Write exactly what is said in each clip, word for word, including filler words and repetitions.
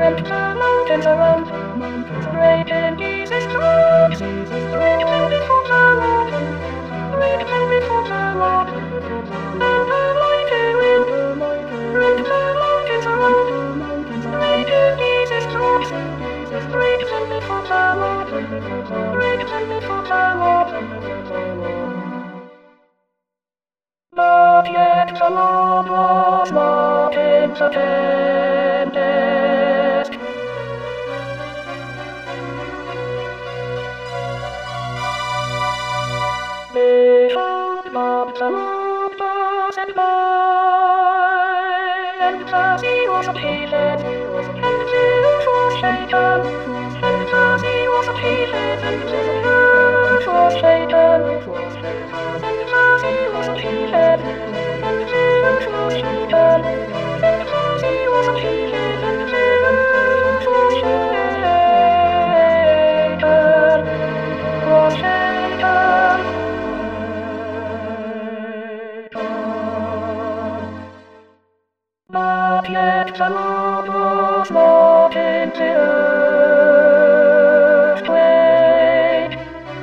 and the mountains around. Mountains great and easy strong. Great and before the Lord. Great and before the Lord. And the mighty wind. And the mountains around. Great and easy strong. Great and before the Lord. Great and before the Lord. Not yet the Lord was not in the tempest. Behold, not the Lord was at by, and the sea was upheaved, and the earth was shaken, and the sea was upheaved, and the earth was shaken, and the sea was upheaved, and the earth was shaken, and the sea was upheaved, and the earth was shaken, was shaken. Not yet the Lord was not in the earthquake,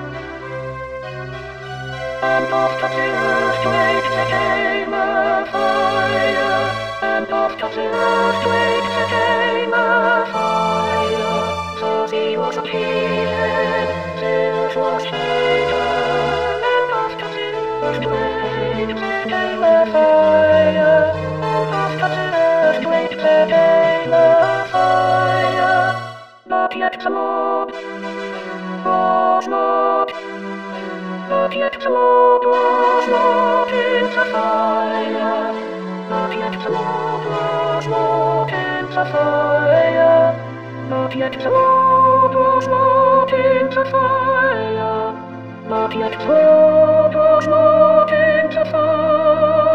and after the earthquake there came a fire, and after the earthquake there came a fire. The sea was upheaved, the earth was shaken, and after the earthquake there came a fire. After the earthquake there came a fire. Not yet the Lord was not, not yet the Lord was not in the fire. Not yet the Lord was not in the fire. Not yet the Lord was not in the fire. Not yet the Lord was not in the fire.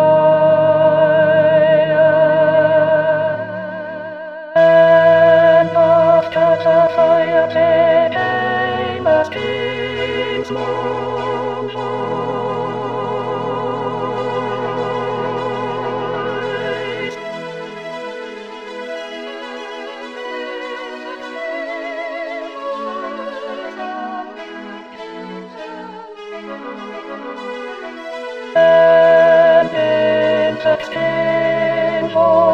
The fire there came a still small voice. And in that still voice